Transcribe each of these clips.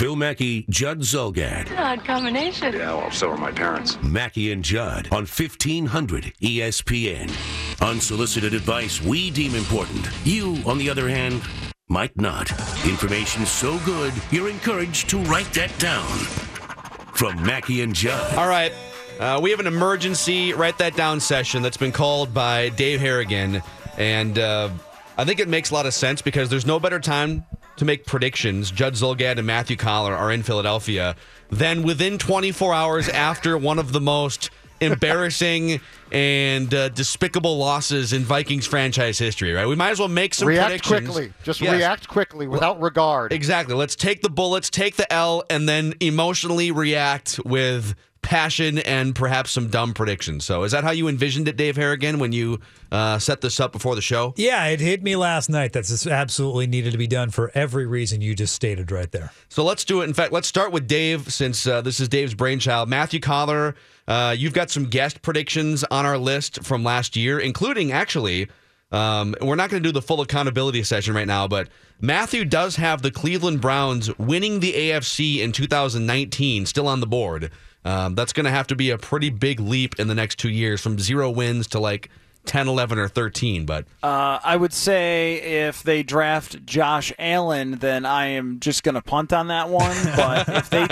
Phil Mackey, Judd Zulgad. Odd combination. Yeah, well, so are my parents. Mackey and Judd on 1500 ESPN. Unsolicited advice we deem important. You, on the other hand, might not. Information so good, you're encouraged to write that down. From Mackey and Judd. All right. We have an emergency write that down session that's been called by Dave Harrigan. And I think it makes a lot of sense because there's no better time to make predictions. Judd Zulgad and Matthew Collar are in Philadelphia. Then within 24 hours after one of the most embarrassing and despicable losses in Vikings franchise history, right? We might as well make some predictions. Quickly. Just react quickly without regard. Exactly. Let's take the bullets, take the L, and then emotionally react with passion and perhaps some dumb predictions. So is that how you envisioned it, Dave Harrigan, when you set this up before the show? Yeah, it hit me last night. That's absolutely needed to be done for every reason you just stated right there. So let's do it. In fact, let's start with Dave, since this is Dave's brainchild. Matthew Collar, you've got some guest predictions on our list from last year, including, actually, we're not going to do the full accountability session right now, but Matthew does have the Cleveland Browns winning the AFC in 2019 still on the board. That's going to have to be a pretty big leap in the next 2 years from 0 wins to like 10, 11, or 13. But I would say if they draft Josh Allen, then I am just going to punt on that one. But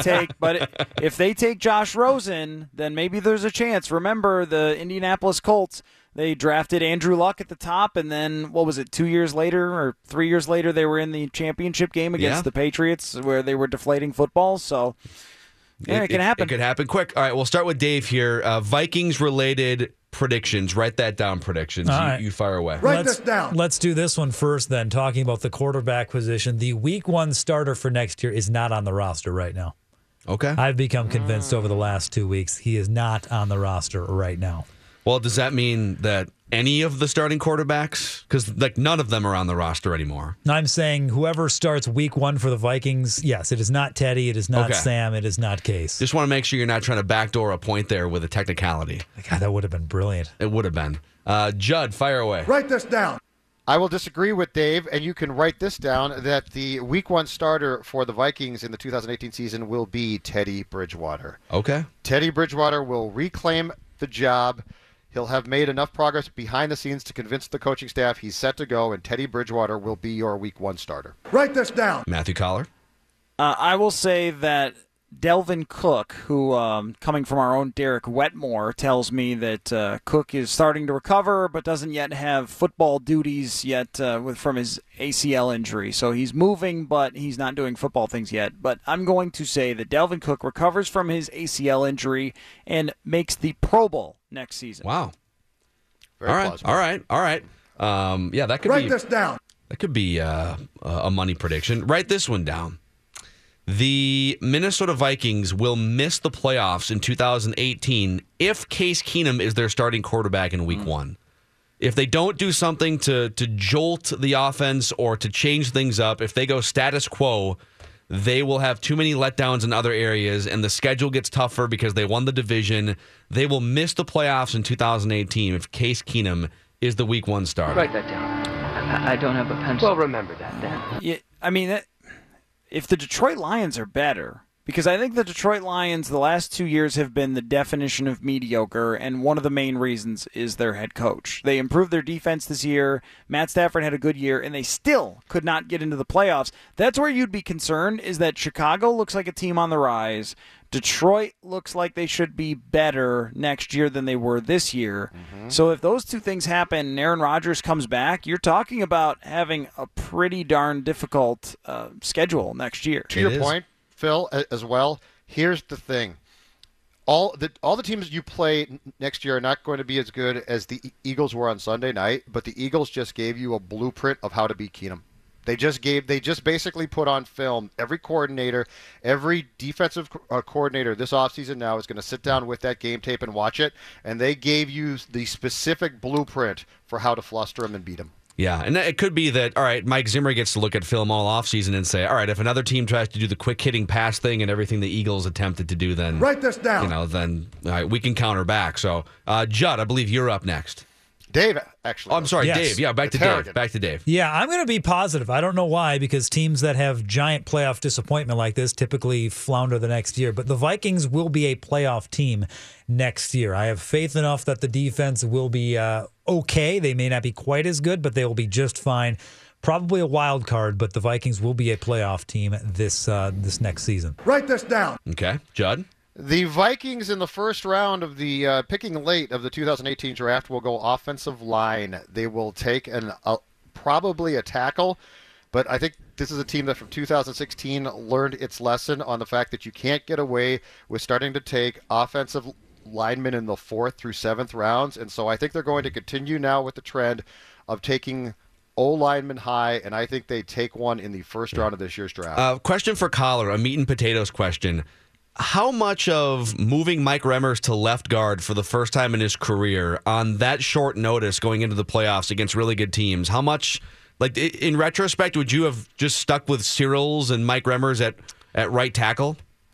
if they take Josh Rosen, then maybe there's a chance. Remember the Indianapolis Colts. They drafted Andrew Luck at the top, and then, 2 years later or 3 years later, they were in the championship game against the Patriots where they were deflating footballs. So, yeah, it can happen. It could happen quick. All right, we'll start with Dave here. Vikings-related predictions. Write that down, predictions. You fire away. Write this down. Let's do this one first then, talking about the quarterback position. The Week 1 starter for next year is not on the roster right now. Okay. I've become convinced over the last 2 weeks he is not on the roster right now. Well, does that mean that any of the starting quarterbacks? Because none of them are on the roster anymore. I'm saying whoever starts Week 1 for the Vikings, yes, it is not Teddy, it is not Sam, it is not Case. Just want to make sure you're not trying to backdoor a point there with a technicality. God, that would have been brilliant. It would have been. Judd, fire away. Write this down. I will disagree with Dave, and you can write this down, that the Week 1 starter for the Vikings in the 2018 season will be Teddy Bridgewater. Okay. Teddy Bridgewater will reclaim the job. He'll have made enough progress behind the scenes to convince the coaching staff he's set to go, and Teddy Bridgewater will be your Week 1 starter. Write this down. Matthew Collar. I will say that Delvin Cook, who, coming from our own Derek Wetmore, tells me that Cook is starting to recover but doesn't yet have football duties yet from his ACL injury. So he's moving, but he's not doing football things yet. But I'm going to say that Delvin Cook recovers from his ACL injury and makes the Pro Bowl next season. Wow. Very plausible. All right. Yeah, that could Write this down. That could be a money prediction. Write this one down. The Minnesota Vikings will miss the playoffs in 2018 if Case Keenum is their starting quarterback in Week 1. If they don't do something to jolt the offense or to change things up, if they go status quo, they will have too many letdowns in other areas, and the schedule gets tougher because they won the division. They will miss the playoffs in 2018 if Case Keenum is the Week 1 starter. Write that down. I don't have a pencil. Well, remember that then. Yeah, I mean, if the Detroit Lions are better, because I think the Detroit Lions the last 2 years have been the definition of mediocre, and one of the main reasons is their head coach. They improved their defense this year. Matt Stafford had a good year, and they still could not get into the playoffs. That's where you'd be concerned, is that Chicago looks like a team on the rise. Detroit looks like they should be better next year than they were this year. So if those two things happen and Aaron Rodgers comes back, you're talking about having a pretty darn difficult schedule next year. To your point, Phil, as well, here's the thing. All the teams you play next year are not going to be as good as the Eagles were on Sunday night, but the Eagles just gave you a blueprint of how to beat Keenum. They just basically put on film every coordinator, every defensive coordinator this offseason now is going to sit down with that game tape and watch it, and they gave you the specific blueprint for how to fluster him and beat him. Yeah, and it could be that, all right, Mike Zimmer gets to look at film all offseason and say, all right, if another team tries to do the quick-hitting pass thing and everything the Eagles attempted to do, then write this down. Then all right, we can counter back. So, Judd, I believe you're up next. Dave, actually. Oh, I'm sorry, Yes. Dave. Yeah, back to It's Dave. Harrigan. Back to Dave. Yeah, I'm going to be positive. I don't know why, because teams that have giant playoff disappointment like this typically flounder the next year. But the Vikings will be a playoff team next year. I have faith enough that the defense will be okay. They may not be quite as good, but they will be just fine. Probably a wild card, but the Vikings will be a playoff team this next season. Write this down. Okay, Judd. The Vikings in the first round of the picking late of the 2018 draft will go offensive line. They will take probably a tackle, but I think this is a team that from 2016 learned its lesson on the fact that you can't get away with starting to take offensive linemen in the 4th through 7th rounds, and so I think they're going to continue now with the trend of taking O-lineman high, and I think they take one in the first round of this year's draft. Question for Collar, a meat and potatoes question. How much of moving Mike Remmers to left guard for the first time in his career on that short notice going into the playoffs against really good teams, how much, like in retrospect, would you have just stuck with Cyril's and Mike Remmers at right tackle?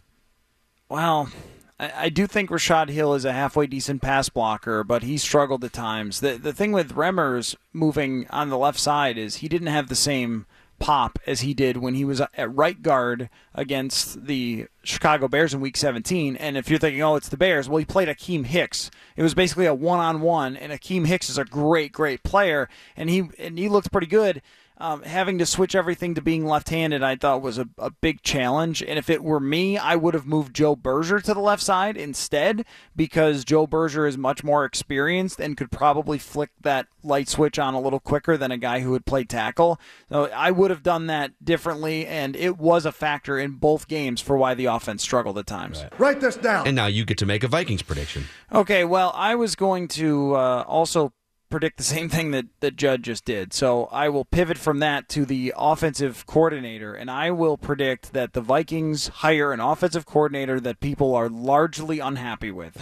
Well, I do think Rashad Hill is a halfway decent pass blocker, but he struggled at times. The thing with Remmers moving on the left side is he didn't have the same pop as he did when he was at right guard against the Chicago Bears in Week 17. And if you're thinking, oh, it's the Bears, well, he played Akeem Hicks. It was basically a one-on-one, and Akeem Hicks is a great, great player, and he looked pretty good. Having to switch everything to being left-handed, I thought was a big challenge. And if it were me, I would have moved Joe Berger to the left side instead, because Joe Berger is much more experienced and could probably flick that light switch on a little quicker than a guy who would play tackle. So I would have done that differently, and it was a factor in both games for why the offense struggled at times. Right. Write this down. And now you get to make a Vikings prediction. Okay, well, I was going to also predict the same thing that Judd just did. So I will pivot from that to the offensive coordinator, and I will predict that the Vikings hire an offensive coordinator that people are largely unhappy with.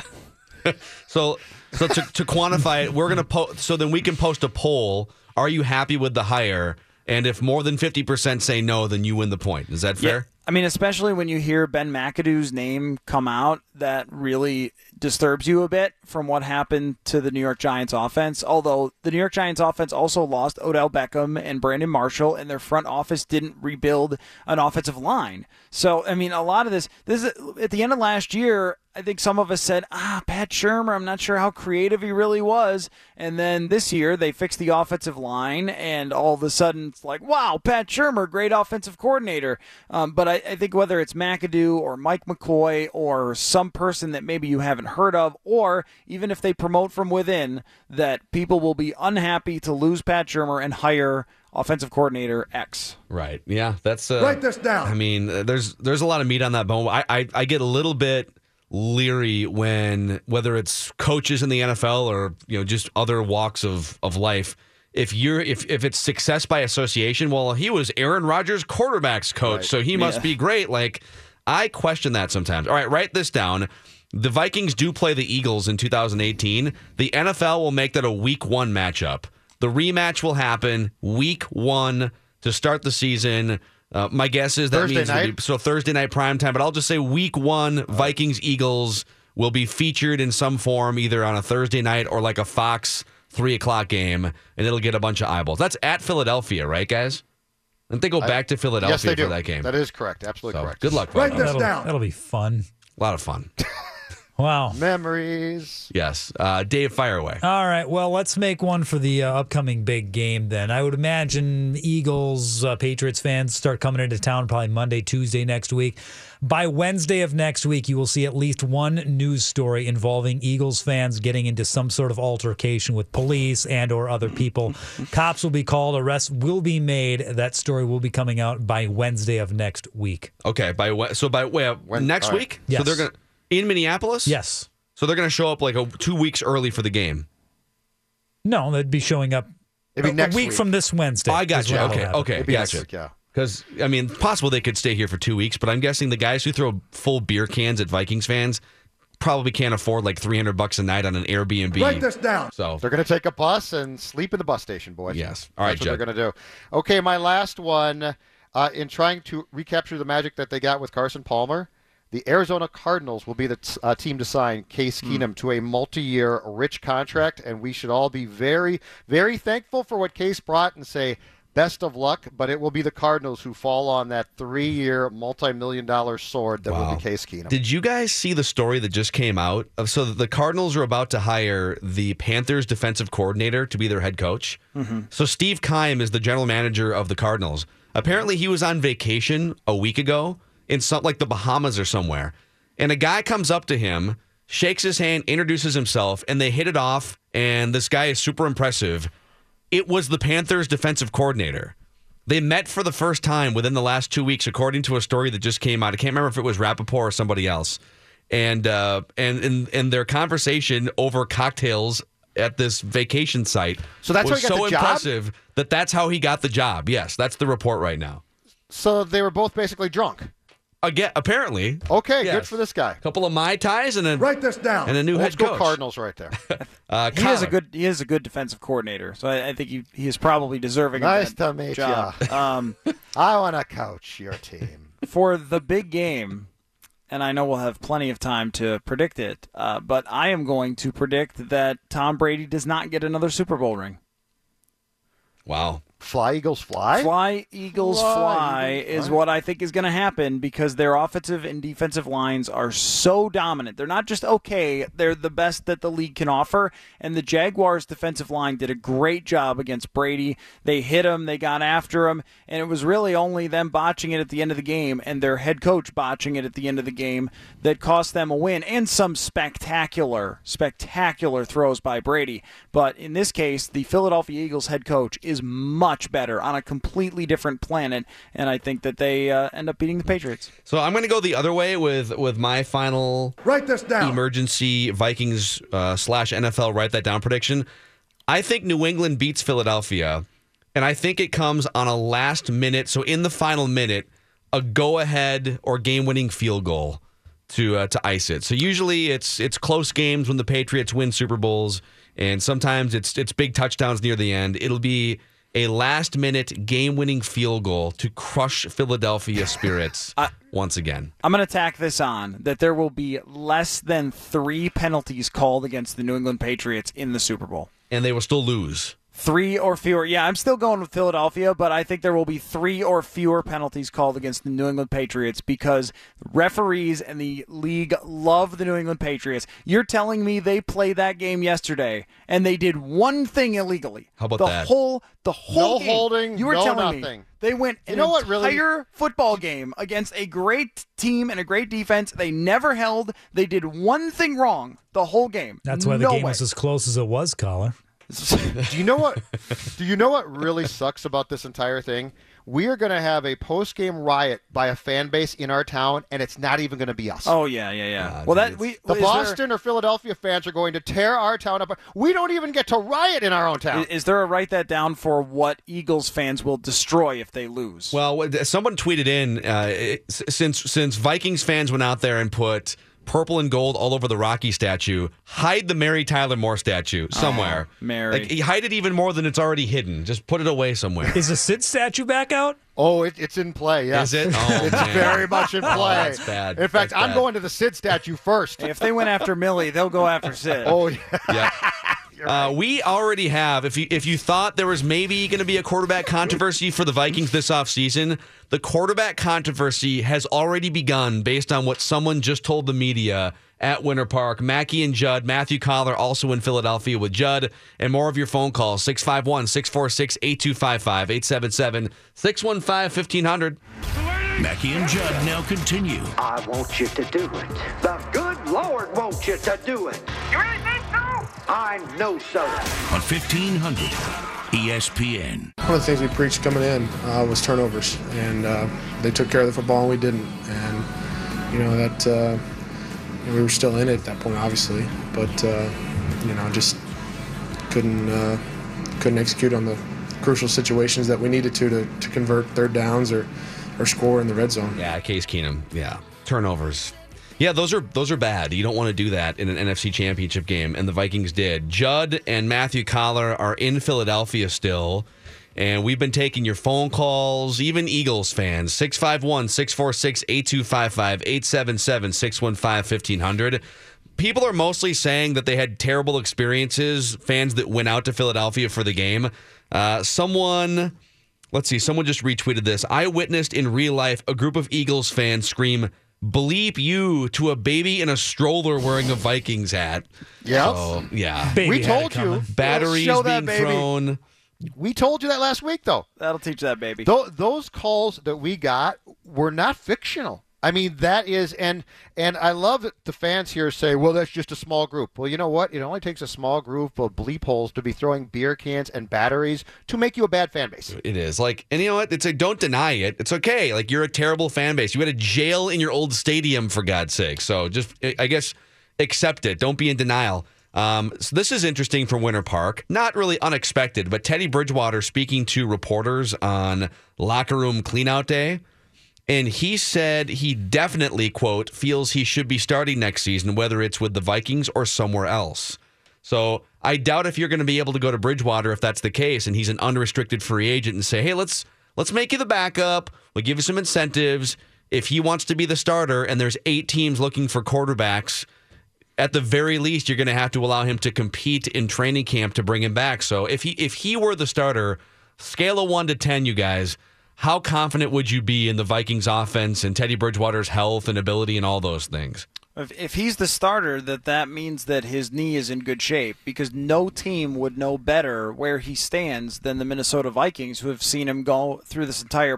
So to quantify it, we're going to so then we can post a poll. Are you happy with the hire? And if more than 50% say no, then you win the point. Is that fair? Yeah. I mean, especially when you hear Ben McAdoo's name come out, that really disturbs you a bit from what happened to the New York Giants offense. Although the New York Giants offense also lost Odell Beckham and Brandon Marshall, and their front office didn't rebuild an offensive line. So, I mean, a lot of this is at the end of last year. I think some of us said, Pat Shurmur, I'm not sure how creative he really was. And then this year, they fixed the offensive line, and all of a sudden, it's like, wow, Pat Shurmur, great offensive coordinator. But I think whether it's McAdoo or Mike McCoy or some person that maybe you haven't heard of, or even if they promote from within, that people will be unhappy to lose Pat Shurmur and hire offensive coordinator X. Right. Yeah, that's... Write this down. I mean, there's a lot of meat on that bone. I get a little bit leery when, whether it's coaches in the NFL or just other walks of life, if it's success by association, well, he was Aaron Rodgers' quarterback's coach, right, so he must be great. Like, I question that sometimes. All right, write this down. The Vikings do play the Eagles in 2018. The NFL will make that a Week 1 matchup. The rematch will happen Week 1 to start the season. My guess is that Thursday means night? so Thursday night primetime, but I'll just say Week 1, Vikings-Eagles will be featured in some form, either on a Thursday night or like a Fox 3 o'clock game, and it'll get a bunch of eyeballs. That's at Philadelphia, right, guys? And they go back to Philadelphia yes, they do. for that game. That is correct. Absolutely So, correct. good luck, Write Vikings. this down. That'll be fun. A lot of fun. Wow. Memories. Yes. Dave, fire away. All right. Well, let's make one for the upcoming big game then. I would imagine Eagles, Patriots fans start coming into town probably Monday, Tuesday next week. By Wednesday of next week, you will see at least one news story involving Eagles fans getting into some sort of altercation with police and or other people. Cops will be called. Arrests will be made. That story will be coming out by Wednesday of next week. Okay. By next week? Yes. So they're going to... In Minneapolis? Yes. So they're going to show up like 2 weeks early for the game. No, they'd be showing up It'd be a next week from this Wednesday. I got is you. when it'll Okay. happen. Okay. It'd be next Gotcha. week, yeah. Because, I mean, possible they could stay here for 2 weeks, but I'm guessing the guys who throw full beer cans at Vikings fans probably can't afford like $300 a night on an Airbnb. Write this down. So They're going to take a bus and sleep in the bus station, boys. Yes. All right, That's what Judd. they're going to do. Okay, my last one. In trying to recapture the magic that they got with Carson Palmer, The Arizona Cardinals will be the team to sign Case Keenum to a multi-year rich contract, and we should all be very, very thankful for what Case brought and say, best of luck, but it will be the Cardinals who fall on that 3-year, multi-million-dollar sword that will be Case Keenum. Did you guys see the story that just came out? So the Cardinals are about to hire the Panthers defensive coordinator to be their head coach. Mm-hmm. So Steve Keim is the general manager of the Cardinals. Apparently he was on vacation a week ago in like the Bahamas or somewhere. And a guy comes up to him, shakes his hand, introduces himself, and they hit it off, and this guy is super impressive. It was the Panthers defensive coordinator. They met for the first time within the last 2 weeks, according to a story that just came out. I can't remember if it was Rappaport or somebody else. And their conversation over cocktails at this vacation site so that's was how he got so the job? impressive that's how he got the job. Yes, that's the report right now. So they were both basically drunk. Again, apparently. Okay, Yes. good for this guy. A couple of Mai Tais and Write this down. and a new Let's head go coach. Cardinals right there. He is a good defensive coordinator, so I think he is probably deserving Nice of that to meet job. I want to coach your team. For the big game, and I know we'll have plenty of time to predict it, but I am going to predict that Tom Brady does not get another Super Bowl ring. Wow. Fly, Eagles, fly? Fly, Eagles, fly is what I think is going to happen because their offensive and defensive lines are so dominant. They're not just okay, they're the best that the league can offer. And the Jaguars' defensive line did a great job against Brady. They hit him, they got after him, and it was really only them botching it at the end of the game and their head coach botching it at the end of the game that cost them a win and some spectacular throws by Brady. But in this case, the Philadelphia Eagles head coach is much better on a completely different planet, and I think that they end up beating the Patriots. So I'm going to go the other way with my final Write this down. emergency Vikings / NFL write that down prediction. I think New England beats Philadelphia, and I think it comes on a last minute, so in the final minute, a go-ahead or game-winning field goal to ice it. So usually it's close games when the Patriots win Super Bowls, and sometimes it's big touchdowns near the end. It'll be a last-minute game-winning field goal to crush Philadelphia spirits once again. I'm going to tack this on, that there will be less than 3 penalties called against the New England Patriots in the Super Bowl. And they will still lose. 3 or fewer. Yeah, I'm still going with Philadelphia, but I think there will be 3 or fewer penalties called against the New England Patriots because referees and the league love the New England Patriots. You're telling me they played that game yesterday and they did one thing illegally. How about the that? The whole No game. holding, You were no telling nothing. me they went an entire football game against a great team and a great defense. They never held. They did one thing wrong the whole game. That's why the game was as close as it was, caller. Do you know what? Do you know what really sucks about this entire thing? We are going to have a post-game riot by a fan base in our town, and it's not even going to be us. Oh yeah. Well, The Boston or Philadelphia fans are going to tear our town up. We don't even get to riot in our own town. Is there a write that down for what Eagles fans will destroy if they lose? Well, someone tweeted in since Vikings fans went out there and put purple and gold all over the Rocky statue, hide the Mary Tyler Moore statue somewhere. Mary. Like, hide it even more than it's already hidden. Just put it away somewhere. Is the Sid statue back out? Oh, it's in play, yes. Is it? Oh, it's man. very much in play. That's bad. In fact, That's I'm bad. going to the Sid statue first. If they went after Millie, they'll go after Sid. Oh, yeah. Yeah. We already have. If you thought there was maybe going to be a quarterback controversy for the Vikings this offseason, the quarterback controversy has already begun based on what someone just told the media at Winter Park. Mackey and Judd, Matthew Collar also in Philadelphia with Judd, and more of your phone calls, 651-646-8255, 877-615-1500. Mackie and Judd now continue I want you to do it. The good Lord wants you to do it. You really think so? I know so. on 1500 ESPN. One of the things we preached coming in was turnovers, and they took care of the football and we didn't. And that we were still in it at that point, obviously, but just couldn't execute on the crucial situations that we needed to convert third downs or score in the red zone. Yeah, Case Keenum. Yeah, turnovers. Yeah, those are bad. You don't want to do that in an NFC Championship game, and the Vikings did. Judd and Matthew Collar are in Philadelphia still, And we've been taking your phone calls, even Eagles fans. 651-646-8255, 877-615-1500. People are mostly saying that they had terrible experiences, fans that went out to Philadelphia for the game. Someone just retweeted this. I witnessed in real life a group of Eagles fans scream, "Bleep you," to a baby in a stroller wearing a Vikings hat. Yeah. So, yeah. Baby We had told it coming. you. Batteries Show that being baby. thrown. We told you that last week, though. That'll teach that baby. Those calls that we got were not fictional. I mean, that is, and I love that the fans here say, well, that's just a small group. Well, you know what? It only takes a small group of bleep holes to be throwing beer cans and batteries to make you a bad fan base. It is. Like, and you know what? It's like, don't deny it. It's okay. Like, you're a terrible fan base. You had a jail in your old stadium, for God's sake. So just, I guess, accept it. Don't be in denial. So this is interesting for Winter Park. Not really unexpected, but Teddy Bridgewater speaking to reporters on locker room cleanout day. And he said he definitely, quote, feels he should be starting next season, whether it's with the Vikings or somewhere else. So I doubt if you're going to be able to go to Bridgewater if that's the case, and he's an unrestricted free agent and say, hey, let's make you the backup. We'll give you some incentives. If he wants to be the starter and there's 8 teams looking for quarterbacks, at the very least, you're going to have to allow him to compete in training camp to bring him back. So if he were the starter, scale of 1 to 10, you guys, how confident would you be in the Vikings offense and Teddy Bridgewater's health and ability and all those things? If he's the starter, that means that his knee is in good shape, because no team would know better where he stands than the Minnesota Vikings, who have seen him go through this entire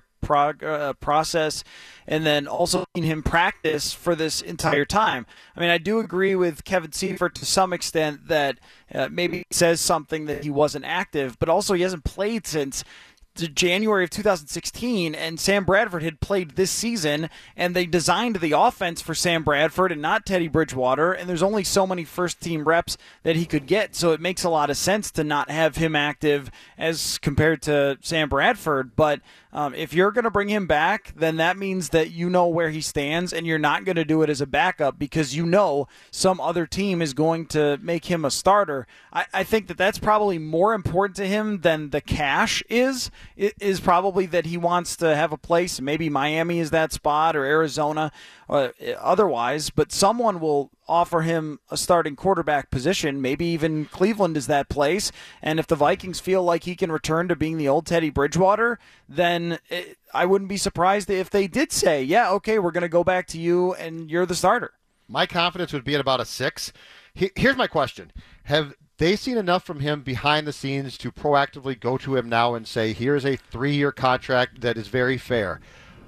process and then also seen him practice for this entire time. I mean, I do agree with Kevin Seifert to some extent that maybe he says something that he wasn't active, but also he hasn't played since January of 2016, and Sam Bradford had played this season, and they designed the offense for Sam Bradford and not Teddy Bridgewater, and there's only so many first-team reps that he could get, so it makes a lot of sense to not have him active as compared to Sam Bradford. But if you're going to bring him back, then that means that you know where he stands, and you're not going to do it as a backup because you know some other team is going to make him a starter. I think that that's probably more important to him than the cash is. It is probably that he wants to have a place. Maybe Miami is that spot, or Arizona, otherwise. But someone will offer him a starting quarterback position. Maybe even Cleveland is that place. And if the Vikings feel like he can return to being the old Teddy Bridgewater, then I wouldn't be surprised if they did say, yeah, okay, we're going to go back to you and you're the starter. My confidence would be at about a 6. Here's my question. Have they seen enough from him behind the scenes to proactively go to him now and say, here's a 3-year contract that is very fair?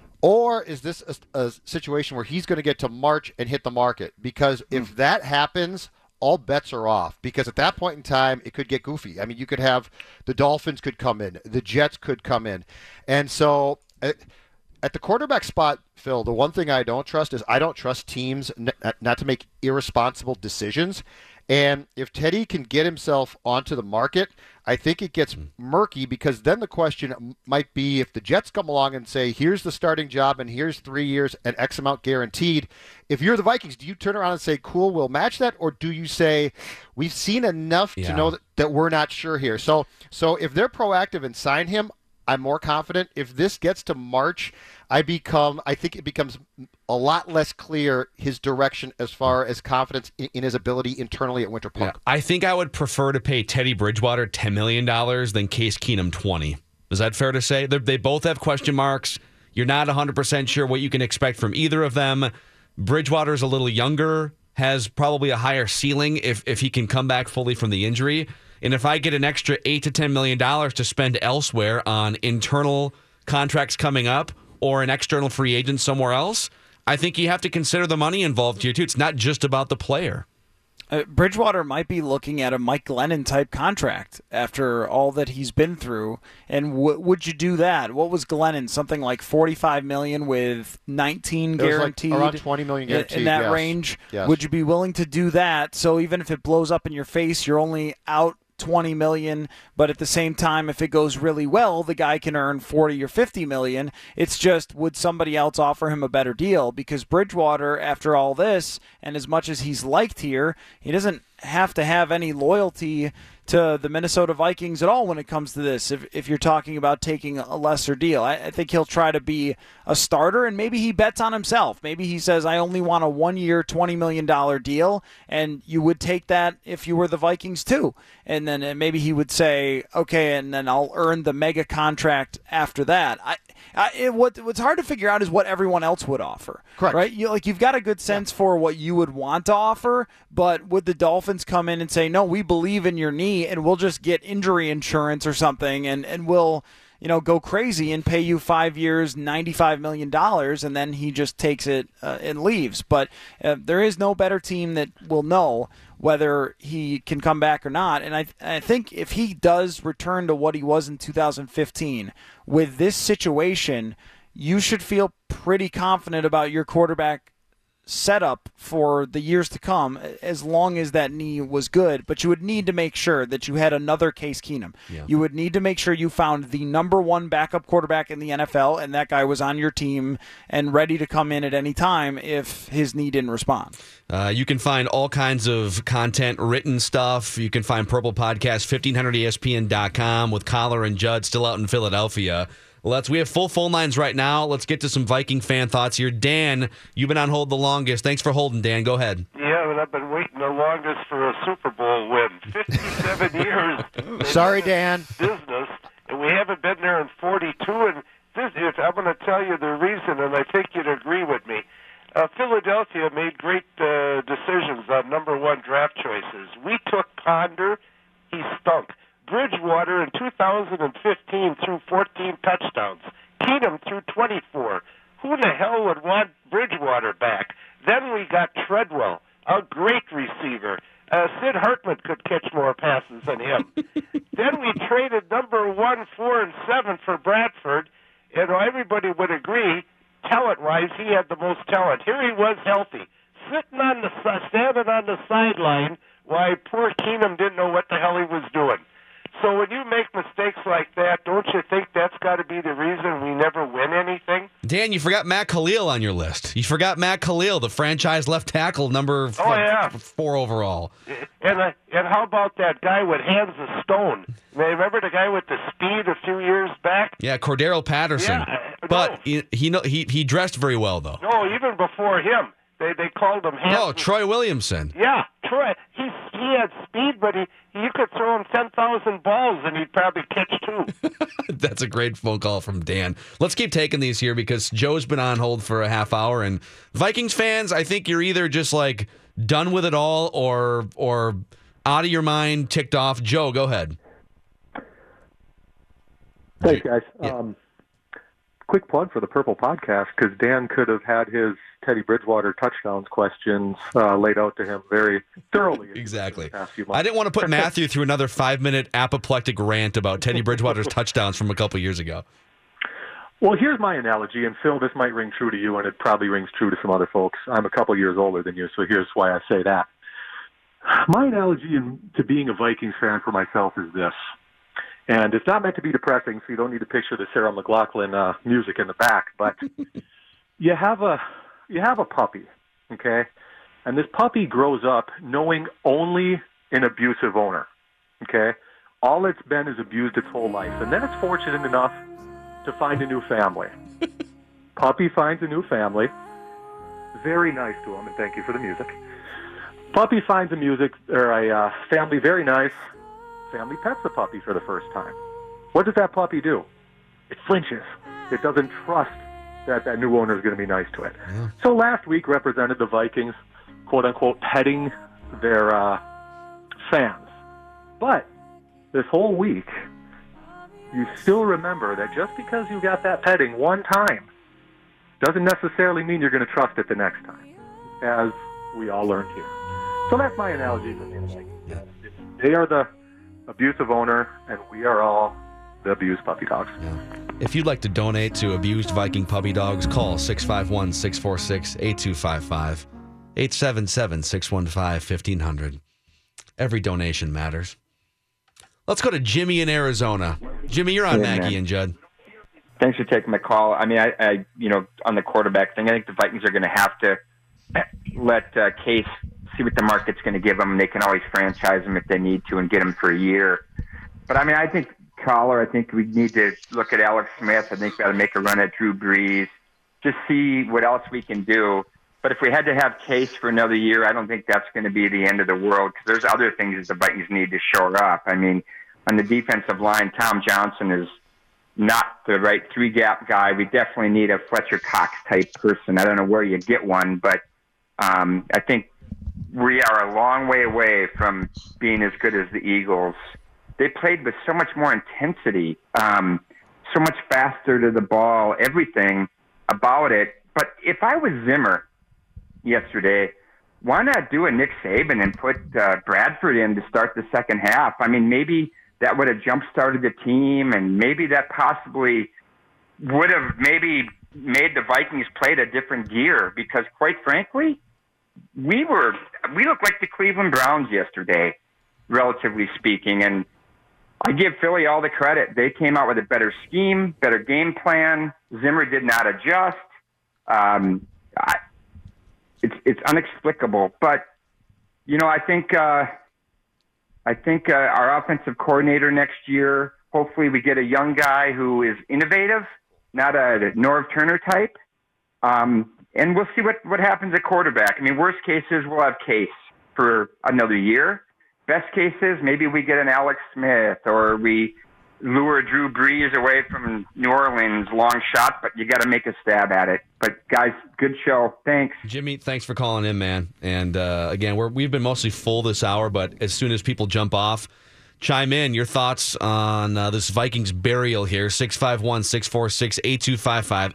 Or is this a situation where he's going to get to March and hit the market? Because if that happens, all bets are off. Because at that point in time, it could get goofy. I mean, you could have the Dolphins could come in. The Jets could come in. And so at the quarterback spot, Phil, the one thing I don't trust is I don't trust teams not to make irresponsible decisions. And if Teddy can get himself onto the market, I think it gets murky, because then the question might be, if the Jets come along and say, here's the starting job and here's 3 years and X amount guaranteed, if you're the Vikings, do you turn around and say, cool, we'll match that? Or do you say, we've seen enough to know that we're not sure here? So if they're proactive and sign him, I'm more confident. If this gets to March, I think it becomes a lot less clear his direction as far as confidence in his ability internally at Winter Park. Yeah, I think I would prefer to pay Teddy Bridgewater $10 million than Case Keenum $20. Is that fair to say? They both have question marks. You're not 100% sure what you can expect from either of them. Bridgewater's a little younger, has probably a higher ceiling if he can come back fully from the injury. And if I get an extra $8 to $10 million to spend elsewhere on internal contracts coming up or an external free agent somewhere else, I think you have to consider the money involved here, too. It's not just about the player. Bridgewater might be looking at a Mike Glennon type contract after all that he's been through. And would you do that? What was Glennon? Something like $45 million with 19 guaranteed, like around $20 million guaranteed in that range. Yes. Would you be willing to do that? So even if it blows up in your face, you're only out $20 million, but at the same time, if it goes really well, the guy can earn $40 or $50 million. It's just, would somebody else offer him a better deal? Because Bridgewater, after all this, and as much as he's liked here, he doesn't have to have any loyalty to the Minnesota Vikings at all when it comes to this. If you're talking about taking a lesser deal, I think he'll try to be a starter, and maybe he bets on himself. Maybe he says, I only want a 1-year, $20 million deal, and you would take that if you were the Vikings too. And then maybe he would say, okay, and then I'll earn the mega contract after that. What's hard to figure out is what everyone else would offer. Correct. Right? You've got a good sense for what you would want to offer, but would the Dolphins come in and say, no, we believe in your knee, and we'll just get injury insurance or something, and we'll go crazy and pay you 5 years, $95 million, and then he just takes it and leaves. But there is no better team that will know whether he can come back or not. And I think if he does return to what he was in 2015, with this situation, you should feel pretty confident about your quarterback setup for the years to come, as long as that knee was good. But you would need to make sure that you had another Case Keenum. Yeah. You would need to make sure you found the number one backup quarterback in the NFL, and that guy was on your team and ready to come in at any time if his knee didn't respond. You can find all kinds of content, written stuff. You can find Purple Podcast, 1500ESPN.com, with Collar and Judd still out in Philadelphia. We have full phone lines right now. Let's get to some Viking fan thoughts here. Dan, you've been on hold the longest. Thanks for holding, Dan. Go ahead. Yeah, and I've been waiting the longest for a Super Bowl win. 57 years. Sorry, Dan. Business, and we haven't been there in 42. And I'm going to tell you the reason, and I think you'd agree with me. Philadelphia made great decisions on number one draft choices. We took Ponder. He stunk. Bridgewater in 2015 threw 14 touchdowns. Keenum threw 24. Who the hell would want Bridgewater back? Then we got Treadwell, a great receiver. Sid Hartman could catch more passes than him. Then we traded number 1, 4, and 7 for Bradford, and everybody would agree, talent-wise, he had the most talent. Here he was healthy, standing on the sideline, while poor Keenum didn't know what the hell he was doing. So when you make mistakes like that, don't you think that's got to be the reason we never win anything? Dan, you forgot Matt Khalil on your list. You forgot Matt Khalil, the franchise left tackle, number 4 overall. And how about that guy with hands of stone? Remember the guy with the speed a few years back? Yeah, Cordero Patterson. Yeah, but he dressed very well, though. No, even before him. They called him hands. Oh, Troy Williamson. Yeah, Troy. He had speed, but you could throw him 10,000 balls and he'd probably catch 2. That's a great phone call from Dan. Let's keep taking these here because Joe's been on hold for a half hour. And Vikings fans, I think you're either just like done with it all or out of your mind, ticked off. Joe, go ahead. Thanks, guys. Yeah. Quick plug for the Purple Podcast, because Dan could have had his Teddy Bridgewater touchdowns questions laid out to him very thoroughly. Exactly. I didn't want to put Matthew through another 5-minute apoplectic rant about Teddy Bridgewater's touchdowns from a couple years ago. Well, here's my analogy, and Phil, this might ring true to you, and it probably rings true to some other folks. I'm a couple years older than you, so here's why I say that. My analogy to being a Vikings fan for myself is this. And it's not meant to be depressing, so you don't need to picture the Sarah McLachlan music in the back. But you have a puppy, okay? And this puppy grows up knowing only an abusive owner, okay? All it's been is abused its whole life. And then it's fortunate enough to find a new family. Puppy finds a new family. Very nice to him, and thank you for the music. Puppy finds a family very nice. Family pets the puppy for the first time. What does that puppy do? It flinches. It doesn't trust that new owner is going to be nice to it. Yeah. So last week represented the Vikings, quote-unquote, petting their fans. But this whole week, you still remember that just because you got that petting one time doesn't necessarily mean you're going to trust it the next time, as we all learned here. So that's my analogy for the Vikings. Yeah. They are the abusive owner, and we are all the abused puppy dogs. Yeah. If you'd like to donate to abused Viking puppy dogs, call 651-646-8255, 877-615-1500. Every donation matters. Let's go to Jimmy in Arizona. Jimmy, you're on Maggie and Judd. Thanks for taking my call. I mean, I on the quarterback thing, I think the Vikings are going to have to let Case see what the market's going to give them. They can always franchise them if they need to and get them for a year. But, I mean, I think Collar, I think we need to look at Alex Smith. I think we got to make a run at Drew Brees, just see what else we can do. But if we had to have Case for another year, I don't think that's going to be the end of the world because there's other things that the Vikings need to shore up. I mean, on the defensive line, Tom Johnson is not the right three-gap guy. We definitely need a Fletcher Cox type person. I don't know where you get one, but I think we are a long way away from being as good as the Eagles. They played with so much more intensity, so much faster to the ball, everything about it. But if I was Zimmer yesterday, why not do a Nick Saban and put Bradford in to start the second half? I mean, maybe that would have jump-started the team, and maybe that possibly would have maybe made the Vikings play at a different gear because, quite frankly, we looked like the Cleveland Browns yesterday, relatively speaking, and I give Philly all the credit. They came out with a better scheme, better game plan. Zimmer did not adjust. It's inexplicable, but I think our offensive coordinator next year. Hopefully, we get a young guy who is innovative, not a Norv Turner type, and we'll see what happens at quarterback. I mean, worst cases we'll have Case for another year. Best cases, maybe we get an Alex Smith or we lure Drew Brees away from New Orleans, long shot, but you got to make a stab at it. But, guys, good show. Thanks. Jimmy, thanks for calling in, man. And, again, we've been mostly full this hour, but as soon as people jump off, chime in your thoughts on this Vikings burial here, 651-646-8255,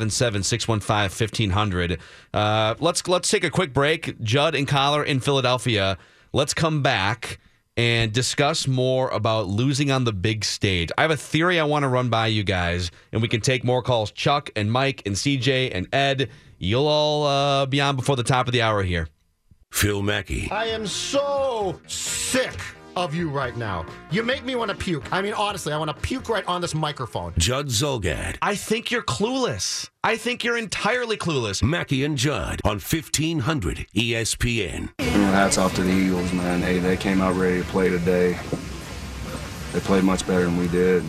877-615-1500. Let's take a quick break. Judd and Collar in Philadelphia. Let's come back and discuss more about losing on the big stage. I have a theory I want to run by you guys, and we can take more calls. Chuck and Mike and CJ and Ed, you'll all be on before the top of the hour here. Phil Mackey. I am so sick of you right now. You make me want to puke. I mean, honestly, I want to puke right on this microphone. Judd Zulgad. I think you're clueless. I think you're entirely clueless. Mackey and Judd on 1500 ESPN. Hats off to the Eagles, man. Hey, they came out ready to play today. They played much better than we did.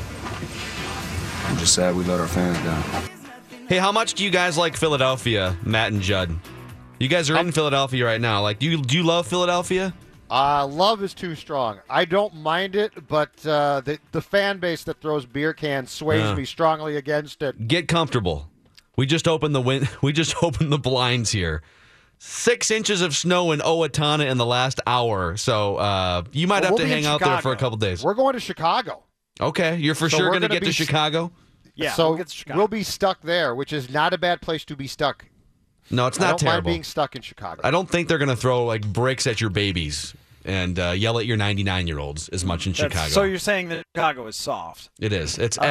I'm just sad we let our fans down. Hey, how much do you guys like Philadelphia, Matt and Judd? You guys are in Philadelphia right now. Like, do you love Philadelphia? Love is too strong. I don't mind it, but the fan base that throws beer cans sways me strongly against it. Get comfortable. We just opened the blinds here. 6 inches of snow in Owatonna in the last hour, so you might have to hang out there for a couple days. We're going to Chicago. Okay, you're for sure going to get to Chicago? Yeah, so we'll get to Chicago. We'll be stuck there, which is not a bad place to be stuck. No, it's not terrible. I don't mind being stuck in Chicago. I don't think they're going to throw like bricks at your babies and yell at your 99-year-olds as much in Chicago. So you're saying that Chicago is soft? It is. It's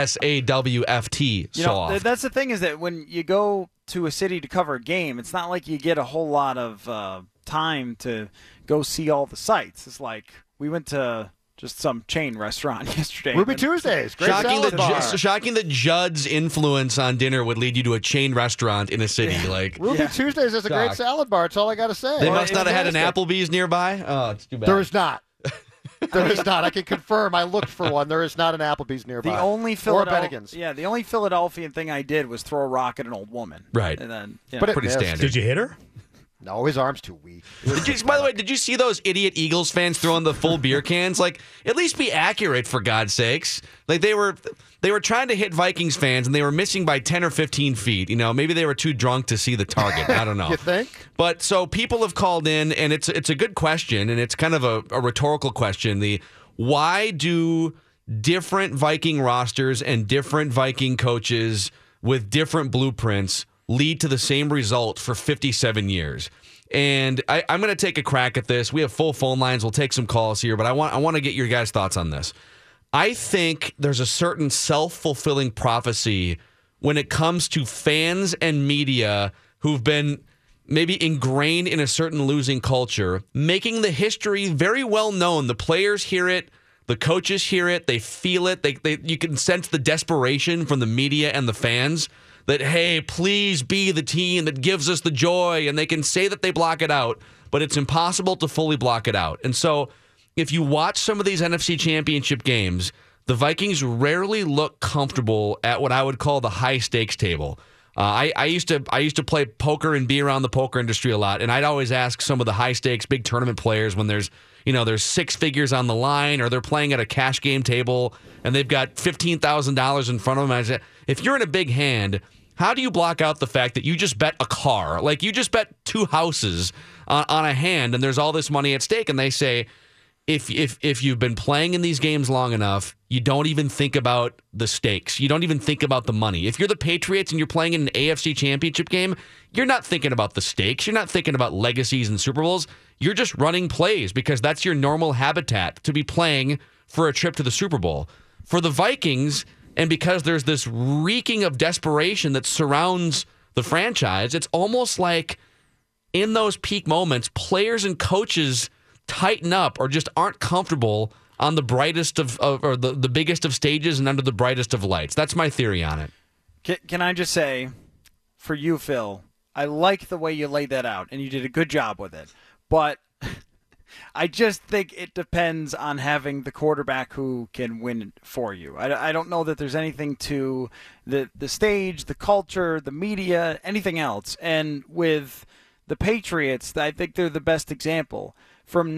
SAWFT, soft. That's the thing is that when you go to a city to cover a game, it's not like you get a whole lot of time to go see all the sights. It's like we went to just some chain restaurant yesterday. Ruby Tuesdays. Great salad bar. Shocking that Judd's influence on dinner would lead you to a chain restaurant in a city. Yeah. Like Ruby Tuesdays is a great salad bar. That's all I got to say. They must not have had an Applebee's nearby. Oh, it's too bad. There is not. There is not. I can confirm. I looked for one. There is not an Applebee's nearby. The only the only Philadelphian thing I did was throw a rock at an old woman. Right. And then, but pretty standard. Did you hit her? No, his arm's too weak. By the way, did you see those idiot Eagles fans throwing the full beer cans? Like, at least be accurate, for God's sakes. Like, they were trying to hit Vikings fans, and they were missing by 10 or 15 feet. You know, maybe they were too drunk to see the target. I don't know. You think? But so people have called in, and it's a good question, and it's kind of a rhetorical question. Why do different Viking rosters and different Viking coaches with different blueprints lead to the same result for 57 years? And I'm going to take a crack at this. We have full phone lines. We'll take some calls here, but I want to get your guys' thoughts on this. I think there's a certain self-fulfilling prophecy when it comes to fans and media who've been maybe ingrained in a certain losing culture, making the history very well known. The players hear it. The coaches hear it. They feel it. You can sense the desperation from the media and the fans. that, hey, please be the team that gives us the joy, and they can say that they block it out, but it's impossible to fully block it out. And so if you watch some of these NFC Championship games, the Vikings rarely look comfortable at what I would call the high-stakes table. I used to play poker and be around the poker industry a lot, and I'd always ask some of the high-stakes big tournament players when there's six figures on the line, or they're playing at a cash game table and they've got $15,000 in front of them. I said, if you're in a big hand, how do you block out the fact that you just bet a car? Like, you just bet 2 houses on a hand, and there's all this money at stake. And they say, if you've been playing in these games long enough, you don't even think about the stakes. You don't even think about the money. If you're the Patriots and you're playing in an AFC Championship game, you're not thinking about the stakes. You're not thinking about legacies and Super Bowls. You're just running plays because that's your normal habitat, to be playing for a trip to the Super Bowl. For the Vikings, and because there's this reeking of desperation that surrounds the franchise, it's almost like in those peak moments, players and coaches tighten up or just aren't comfortable on the brightest or the biggest of stages and under the brightest of lights. That's my theory on it. Can I just say, for you, Phil, I like the way you laid that out, and you did a good job with it. But I just think it depends on having the quarterback who can win for you. I don't know that there's anything to the stage, the culture, the media, anything else. And with the Patriots, I think they're the best example. From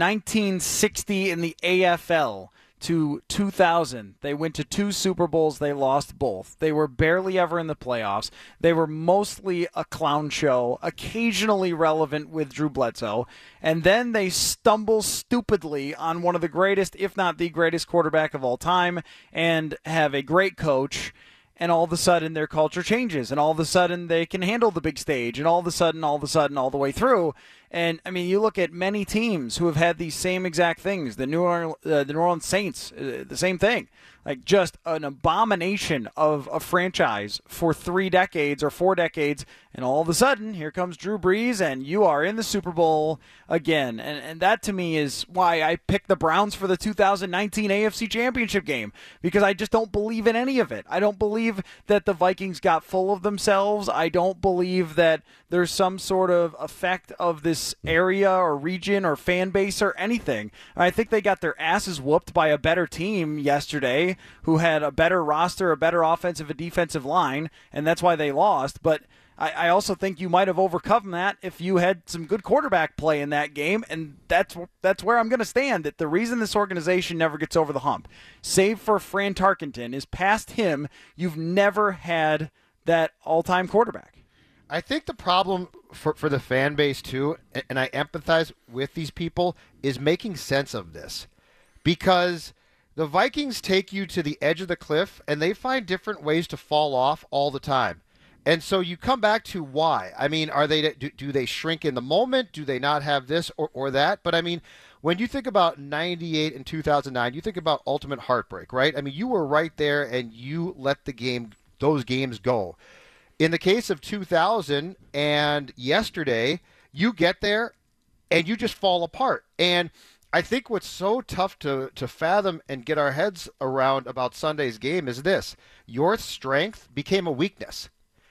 1960 in the AFL to 2000, they went to 2 Super Bowls. They lost both. They were barely ever in the playoffs. They were mostly a clown show, occasionally relevant with Drew Bledsoe. And then they stumble stupidly on one of the greatest, if not the greatest quarterback of all time, and have a great coach. And all of a sudden, their culture changes. And all of a sudden, they can handle the big stage. And all of a sudden, all the way through. And, I mean, you look at many teams who have had these same exact things. The New Orleans Saints, the same thing. Like, just an abomination of a franchise for 3 decades or 4 decades. And all of a sudden, here comes Drew Brees, and you are in the Super Bowl again. And that, to me, is why I picked the Browns for the 2019 AFC Championship game. Because I just don't believe in any of it. I don't believe that the Vikings got full of themselves. I don't believe that there's some sort of effect of this area or region or fan base or anything. I think they got their asses whooped by a better team yesterday who had a better roster, a better offensive and defensive line, and that's why they lost. But I also think you might have overcome that if you had some good quarterback play in that game, and that's where I'm going to stand. That the reason this organization never gets over the hump, save for Fran Tarkenton, is past him, you've never had that all-time quarterback. I think the problem for the fan base, too, and I empathize with these people, is making sense of this. Because the Vikings take you to the edge of the cliff, and they find different ways to fall off all the time. And so you come back to why. I mean, do they shrink in the moment? Do they not have this or that? But, I mean, when you think about 98 and 2009, you think about ultimate heartbreak, right? I mean, you were right there, and you let those games go. In the case of 2000 and yesterday, you get there and you just fall apart. And I think what's so tough to fathom and get our heads around about Sunday's game is this. Your strength became a weakness.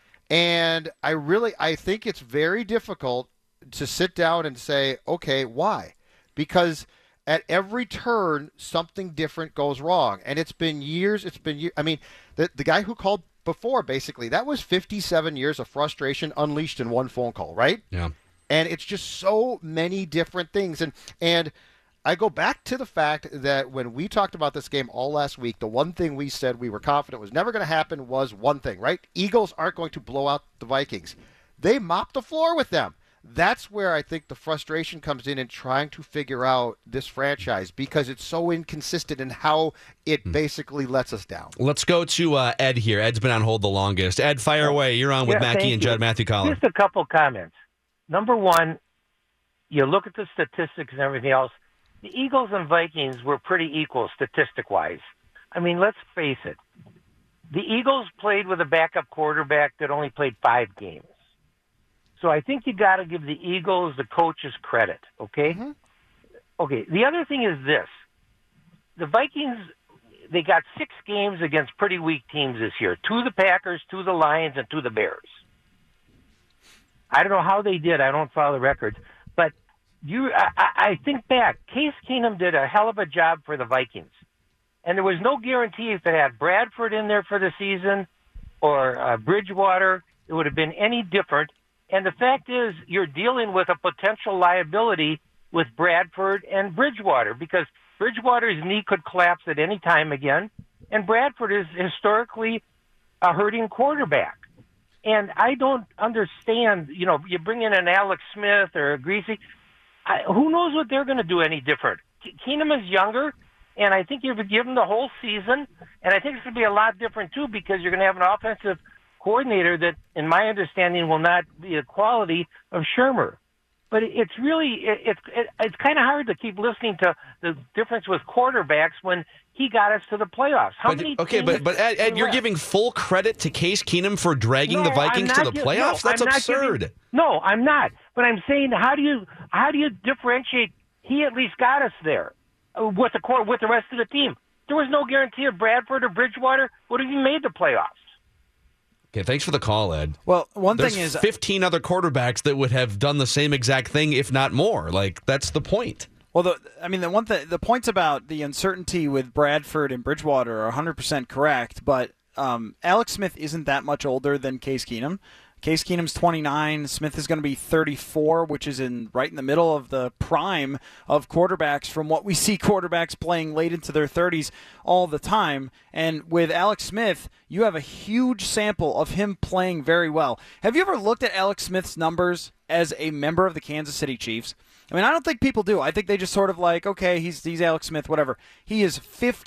And I think it's very difficult to sit down and say, okay, why? Because at every turn, something different goes wrong. And it's been years. I mean, the guy who called before, basically, that was 57 years of frustration unleashed in one phone call, right? Yeah. And it's just so many different things. And I go back to the fact that when we talked about this game all last week, the one thing we said we were confident was never going to happen was one thing, right? Eagles aren't going to blow out the Vikings. They mopped the floor with them. That's where I think the frustration comes in trying to figure out this franchise because it's so inconsistent in how it basically lets us down. Let's go to Ed here. Ed's been on hold the longest. Ed, fire away. You're on with Mackey and Judd. Matthew Collar. Just a couple comments. Number one, you look at the statistics and everything else. The Eagles and Vikings were pretty equal statistic-wise. I mean, let's face it. The Eagles played with a backup quarterback that only played 5 games. So I think you got to give the Eagles, the coaches, credit, okay? Mm-hmm. Okay, the other thing is this. The Vikings, they got 6 games against pretty weak teams this year. 2 the Packers, 2 the Lions, and 2 the Bears. I don't know how they did. I don't follow the records. But I think back. Case Keenum did a hell of a job for the Vikings. And there was no guarantee if they had Bradford in there for the season or Bridgewater, it would have been any different. And the fact is, you're dealing with a potential liability with Bradford and Bridgewater because Bridgewater's knee could collapse at any time again, and Bradford is historically a hurting quarterback. And I don't understand, you bring in an Alex Smith or a Greasy, who knows what they're going to do any different. Keenum is younger, and I think you've given the whole season, and I think it's going to be a lot different too because you're going to have an offensive coordinator that, in my understanding, will not be the quality of Shermer. But it's really it's kind of hard to keep listening to the difference with quarterbacks when he got us to the playoffs. But Ed, you're giving full credit to Case Keenum for dragging the Vikings to the playoffs? That's absurd. No, I'm not. But I'm saying, how do you differentiate? He at least got us there with the rest of the team. There was no guarantee of Bradford or Bridgewater would have even made the playoffs. Okay, thanks for the call, Ed. Well, There's 15 other quarterbacks that would have done the same exact thing, if not more. Like, that's the point. Well, the points about the uncertainty with Bradford and Bridgewater are 100% correct, but Alex Smith isn't that much older than Case Keenum. Case Keenum's 29. Smith is going to be 34, which is right in the middle of the prime of quarterbacks from what we see quarterbacks playing late into their 30s all the time. And with Alex Smith, you have a huge sample of him playing very well. Have you ever looked at Alex Smith's numbers as a member of the Kansas City Chiefs? I mean, I don't think people do. I think they just sort of like, okay, he's Alex Smith, whatever. He is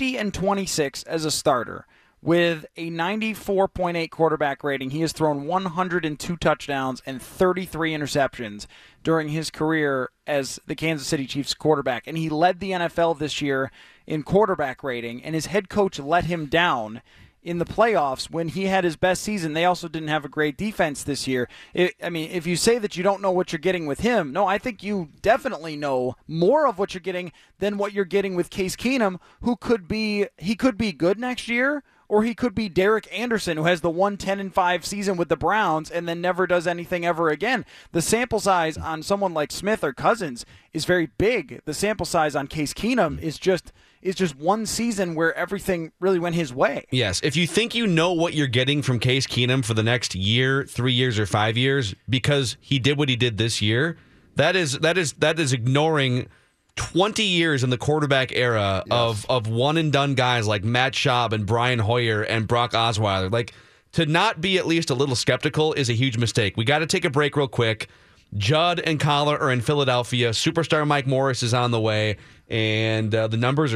50-26 as a starter. With a 94.8 quarterback rating, he has thrown 102 touchdowns and 33 interceptions during his career as the Kansas City Chiefs quarterback. And he led the NFL this year in quarterback rating, and his head coach let him down in the playoffs when he had his best season. They also didn't have a great defense this year. If you say that you don't know what you're getting with him, no, I think you definitely know more of what you're getting than what you're getting with Case Keenum, who could be good next year, or he could be Derek Anderson, who has the 1-10-5 season with the Browns and then never does anything ever again. The sample size on someone like Smith or Cousins is very big. The sample size on Case Keenum is just one season where everything really went his way. Yes, if you think you know what you're getting from Case Keenum for the next year, 3 years, or 5 years because he did what he did this year, that is ignoring 20 years in the quarterback era of one-and-done guys like Matt Schaub and Brian Hoyer and Brock Osweiler. Like, to not be at least a little skeptical is a huge mistake. We got to take a break real quick. Judd and Collar are in Philadelphia. Superstar Mike Morris is on the way. And the numbers are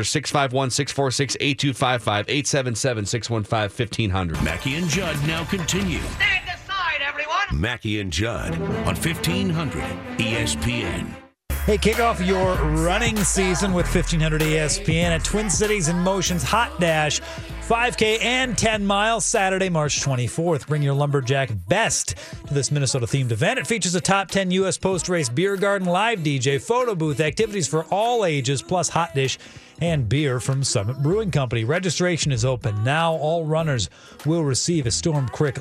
651-646-8255, 877-615-1500. Mackey and Judd now continue. Stand aside, everyone! Mackey and Judd on 1500 ESPN. Hey, kick off your running season with 1500 ESPN at Twin Cities in Motion's Hot Dash. 5K and 10 miles Saturday, March 24th. Bring your Lumberjack best to this Minnesota-themed event. It features a top 10 U.S. post-race beer garden, live DJ, photo booth, activities for all ages, plus hot dish and beer from Summit Brewing Company. Registration is open now. All runners will receive a Storm Creek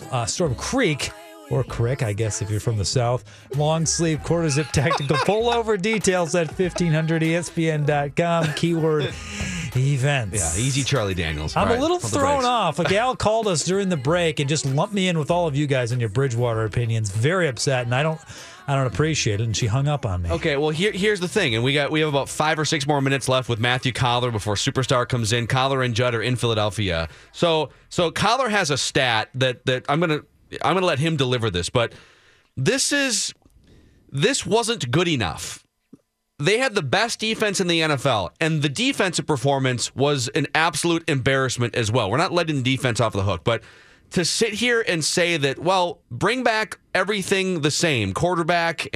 or Crick, I guess if you're from the South, long sleeve quarter zip tactical pullover. Details at 1500ESPN.com. Keyword events. Yeah, easy Charlie Daniels. I'm a little thrown off. A gal called us during the break and just lumped me in with all of you guys and your Bridgewater opinions. Very upset, and I don't appreciate it, and she hung up on me. Okay, well, here's the thing, and we have about 5 or 6 more minutes left with Matthew Collar before Superstar comes in. Collar and Judd are in Philadelphia. So Collar has a stat that I'm gonna let him deliver this, but this wasn't good enough. They had the best defense in the NFL, and the defensive performance was an absolute embarrassment as well. We're not letting the defense off the hook, but to sit here and say that, well, bring back everything the same, quarterback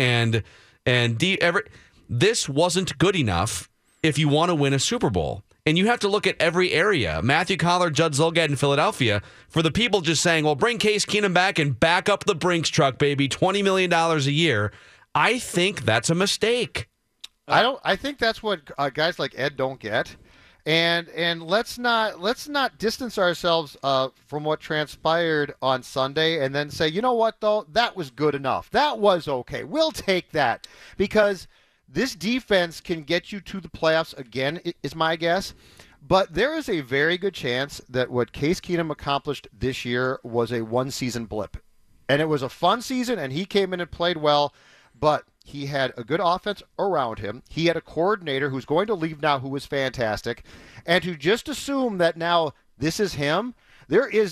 this wasn't good enough if you want to win a Super Bowl. And you have to look at every area. Matthew Collar, Judd Zulgad in Philadelphia, for the people just saying, well, bring Case Keenum back and back up the Brinks truck, baby, $20 million a year. I think that's a mistake. I think that's what guys like Ed don't get. And let's not distance ourselves from what transpired on Sunday and then say, you know what, though, that was good enough. That was okay. We'll take that, because this defense can get you to the playoffs again, is my guess. But there is a very good chance that what Case Keenum accomplished this year was a one-season blip. And it was a fun season, and he came in and played well, but he had a good offense around him. He had a coordinator who's going to leave now who was fantastic. And to just assume that now this is him, there is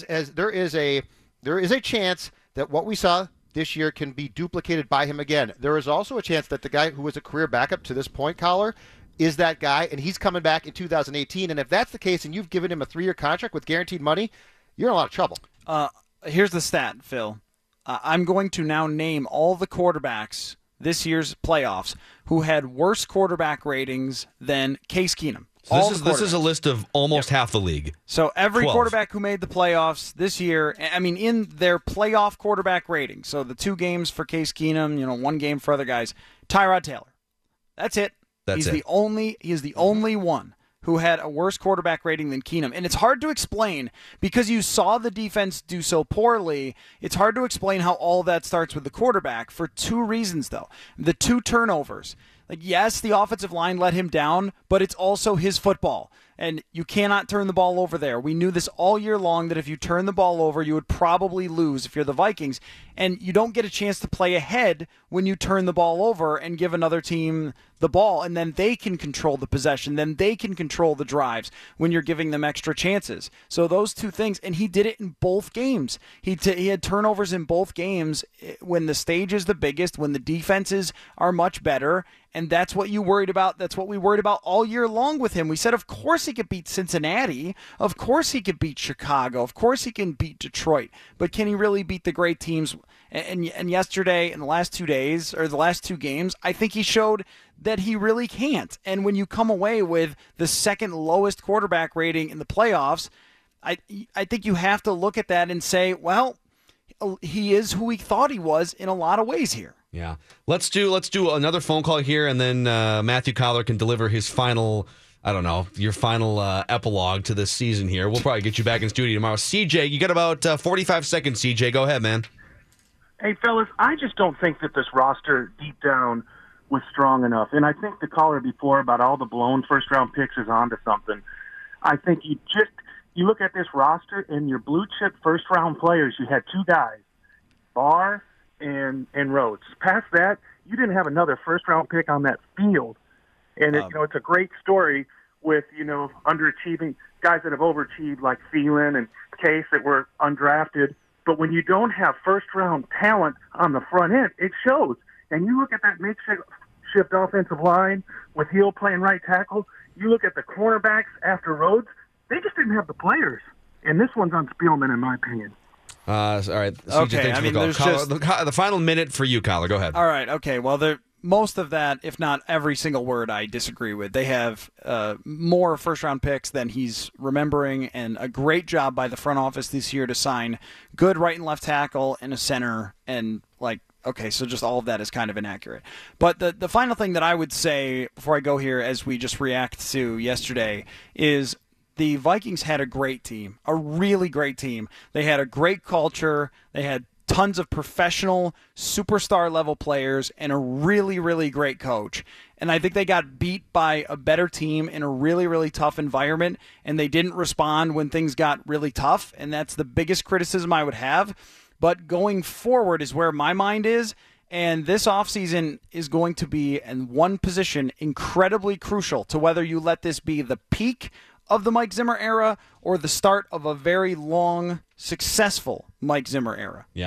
a chance that what we saw this year can be duplicated by him again. There is also a chance that the guy who was a career backup to this point, Collar, is that guy, and he's coming back in 2018. And if that's the case and you've given him a 3-year contract with guaranteed money, you're in a lot of trouble. Here's the stat, Phil. I'm going to now name all the quarterbacks this year's playoffs who had worse quarterback ratings than Case Keenum. So this is a list of almost half the league. So every 12. quarterback who made the playoffs this year, I mean, in their playoff quarterback rating, so the 2 games for Case Keenum, 1 game for other guys, Tyrod Taylor. That's it. He is the only one who had a worse quarterback rating than Keenum. And it's hard to explain because you saw the defense do so poorly. It's hard to explain how all that starts with the quarterback for 2 reasons, though. The 2 turnovers. Like, yes, the offensive line let him down, but it's also his football. And you cannot turn the ball over there. We knew this all year long, that if you turn the ball over, you would probably lose if you're the Vikings. And you don't get a chance to play ahead when you turn the ball over and give another team the ball, and then they can control the possession. Then they can control the drives when you're giving them extra chances. So those 2 things, and he did it in both games. He had turnovers in both games when the stage is the biggest, when the defenses are much better, and that's what you worried about. That's what we worried about all year long with him. We said, of course he could beat Cincinnati. Of course he could beat Chicago. Of course he can beat Detroit. But can he really beat the great teams? And yesterday, in the last 2 days, or the last 2 games, I think he showed that he really can't. And when you come away with the 2nd lowest quarterback rating in the playoffs, I think you have to look at that and say, well, he is who we thought he was in a lot of ways here. Yeah. Let's do another phone call here, and then Matthew Collar can deliver his final, your final epilogue to this season here. We'll probably get you back in studio tomorrow. CJ, you got about 45 seconds, CJ. Go ahead, man. Hey, fellas, I just don't think that this roster deep down was strong enough. And I think the caller before about all the blown first-round picks is onto something. I think you look at this roster, and your blue-chip first-round players, you had 2 guys, Barr and Rhodes. Past that, you didn't have another first-round pick on that field. And it's a great story with, underachieving guys that have overachieved like Thielen and Case that were undrafted. But when you don't have first-round talent on the front end, it shows. And you look at that makeshift offensive line with Hill playing right tackle. You look at the cornerbacks after Rhodes. They just didn't have the players. And this one's on Spielman, in my opinion. All right. CJ, okay, thanks for the call. The final minute for you, Collar. Go ahead. All right. Okay. Well, most of that, if not every single word, I disagree with. They have more first-round picks than he's remembering, and a great job by the front office this year to sign good right and left tackle and a center. And, okay, so just all of that is kind of inaccurate. But the final thing that I would say before I go here, as we just react to yesterday, is the Vikings had a great team, a really great team. They had a great culture. They had tons of professional, superstar-level players, and a really, really great coach. And I think they got beat by a better team in a really, really tough environment, and they didn't respond when things got really tough, and that's the biggest criticism I would have. But going forward is where my mind is, and this offseason is going to be, in one position, incredibly crucial to whether you let this be the peak of the Mike Zimmer era or the start of a very long, successful Mike Zimmer era. Yeah.